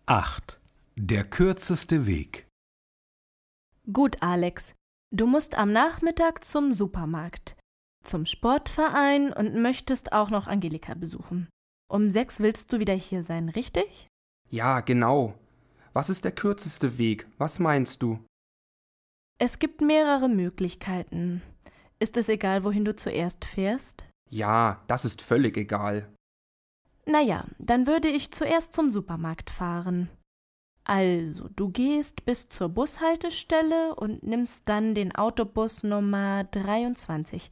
8. Der kürzeste Weg. Gut, Alex, du musst am Nachmittag zum Supermarkt, zum Sportverein und möchtest auch noch Angelika besuchen. Um 6 willst du wieder hier sein, richtig? Ja, genau. Was ist der kürzeste Weg? Was meinst du? Es gibt mehrere Möglichkeiten. Ist es egal, wohin du zuerst fährst? Ja, das ist völlig egal. Naja, dann würde ich zuerst zum Supermarkt fahren. Also, du gehst bis zur Bushaltestelle und nimmst dann den Autobus Nummer 32.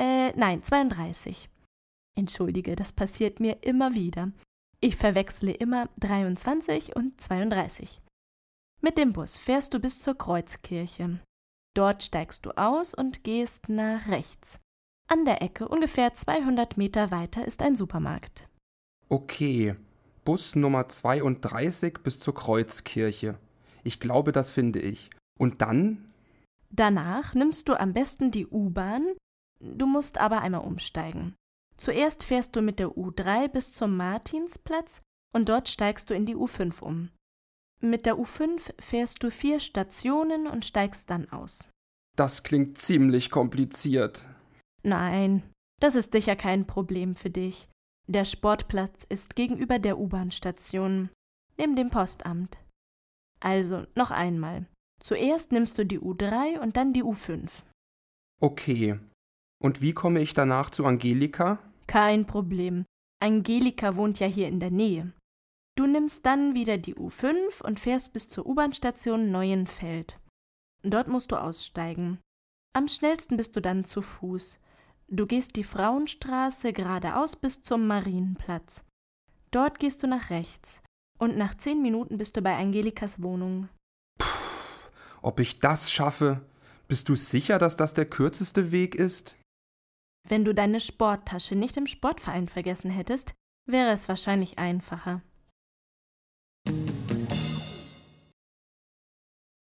32. Entschuldige, das passiert mir immer wieder. Ich verwechsle immer 23 und 32. Mit dem Bus fährst du bis zur Kreuzkirche. Dort steigst du aus und gehst nach rechts. An der Ecke, ungefähr 200 Meter weiter, ist ein Supermarkt. Okay, Bus Nummer 32 bis zur Kreuzkirche. Ich glaube, das finde ich. Und dann? Danach nimmst du am besten die U-Bahn. Du musst aber einmal umsteigen. Zuerst fährst du mit der U3 bis zum Martinsplatz und dort steigst du in die U5 um. Mit der U5 fährst du 4 Stationen und steigst dann aus. Das klingt ziemlich kompliziert. Nein, das ist sicher kein Problem für dich. Der Sportplatz ist gegenüber der U-Bahn-Station, neben dem Postamt. Also, noch einmal. Zuerst nimmst du die U3 und dann die U5. Okay. Und wie komme ich danach zu Angelika? Kein Problem. Angelika wohnt ja hier in der Nähe. Du nimmst dann wieder die U5 und fährst bis zur U-Bahn-Station Neuenfeld. Dort musst du aussteigen. Am schnellsten bist du dann zu Fuß. Du gehst die Frauenstraße geradeaus bis zum Marienplatz. Dort gehst du nach rechts und nach 10 Minuten bist du bei Angelikas Wohnung. Ob ich das schaffe? Bist du sicher, dass das der kürzeste Weg ist? Wenn du deine Sporttasche nicht im Sportverein vergessen hättest, wäre es wahrscheinlich einfacher.